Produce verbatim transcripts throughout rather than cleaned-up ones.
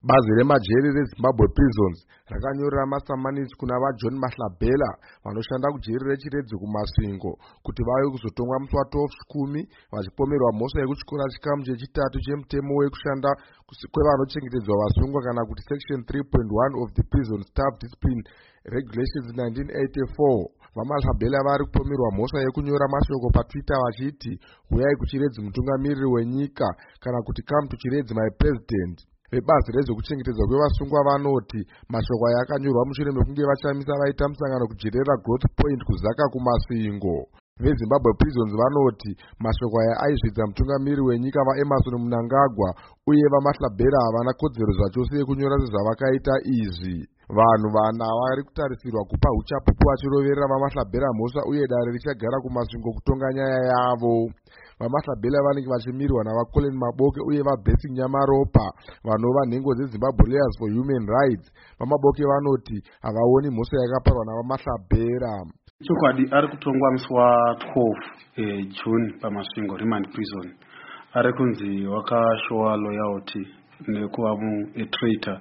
Bazi remajeri reZimbabwe Prisons rakanyorera masamanisi kuna vaJohn Mahlabela vanoshanda kujeri reChiredzi kumasvingo kuti vauye kuzotongwa musi wa12 Chikumi vachipomerwa mhosva yekutyora chikamu chechitatu chemutemo wekushanda kwevanochengetedzwa vasungwa kana kuti section three point one of the Prison Staff Discipline Regulations nineteen eighty-four. VaMahlabela vari kupomerwa mhosva yekunyora mashoko paTwitter vachiti huyai kuChiredzi mutungamiriri wenyika kana kuti come to Chiredzi my president. Vebazi rezvekuchengetedzwa kwevasungwa vanoti mashoko aya akanyorwa mushure mekunge vashamisa vaita musangano kujerera Growth Point kuzaka kumasvingo. VeZimbabwe Prisons vanoti mashoko aya aizvidza mutungamiriri wenyika vaEmmerson Mnangagwa uye vaMahlabela havana kodzero zvachose yekunyora sezvavakaita izvi. Vanhu vana vari kutarisirwa kupa uchapupu vachiroverera vaMahlabela mhosva uye dare richagara kumasvingo kutonga nyaya yavo. VaMahlabela vanenge vachimirwa navaColin Maboke uye vaBlessing Nyamaropa vanova nhengo dzeZimbabwe Lawyers for Human Rights. VaMaboke vanoti havaoni mhosva yakaparwa navaMahlabela. Chokwadi ari kutongwa musi wa12 eh, June pamasvingo remand prison. Ari kunzi wakashowa loyalty nekuva mu a traitor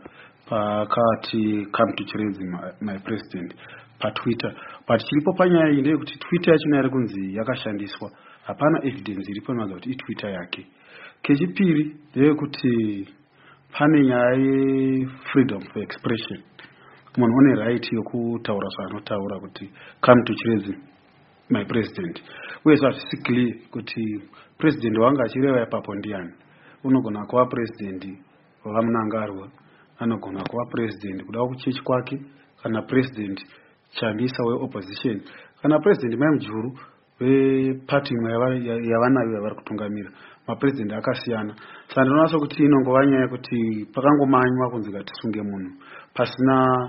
pakati come to Chiredzi my, my president paTwitter. But chiripo panyaya iyi ndeyekuti Twitter yachona ari kunzi yakashandiswa. Hapana evidence iripo inoratidza kuti iTwitter yake. Kechipiri ndeyekuti pane nyaya ye-freedom for expression. Munhu une right yokutaura zvaanotaura kuti come to Chiredzi my president. Uye hazvisi clear kuti president wanga achireva ipapo ndiani. Unogona kuva president waMnangagwa, anogona kuva president kuda kuchechi kwake, kana president Chamisa weopposition, kana president Maimujuru weparty imwe yavanayo yavari kutungamira. Mapresident akasiyana. Saka ndinoona kuti inongova nyaya yekuti pakangomanywa kunzi ngatisunge munhu pasina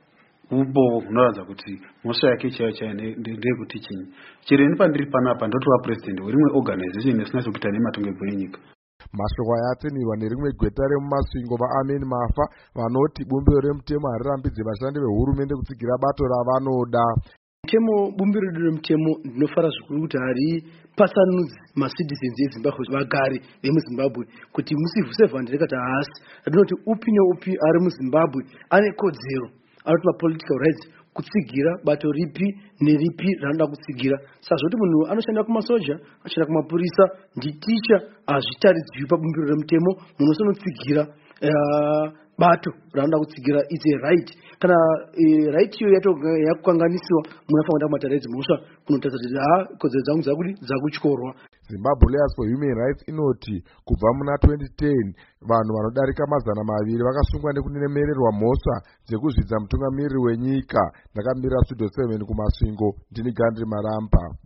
ubo hunoratidza kuti mhosva yake chaiyo chaiyo ndeyekuti chinyi. Chero ini pandiri panapa ndotova president werimwe organization isina chekuita nematongerwo enyika. Mashoko aya atsinirwa nerimwe gweta remumasvingo vaAmen Mafa vanoti bumbiro remutemo harirambidze vashandi vehurumende kutsigira bato ravanoda. Mutemo bumbiro remutemo ndinofara zvikuru kuti haripasanudzi macitizens eZimbabwe vagari vemuZimbabwe kuti mucivil servant rekati haasi rinoti upi neupi ari muZimbabwe ane kodzero anoti mapolitical rights kutsigira bato ripi neripi ranoda kutsigira. Sazvoti munhu anoshanda kumasoja, anoshanda kumapurisa, nditicha hazvitaridzwi pabumbiro remutemo munhu usonotsigira uh, bato ranoda kutsigira is a right. Kana uh, right iyo yakukanganisiwa munhu afanira kumata rights mhosva kunotaridza kuti ha kodzero dzangu dzakudi dzakutyorwa. Zimbabwe Lawyers for Human Rights inoti kubva muna twenty ten vanhu vanodarika mazana maviri vakasungwa nekunemererwa mhosva dzekuzvidza mutungamiriri wenyika. Ndakamira Studio seven kumasvingo, ndini Gandri Maramba.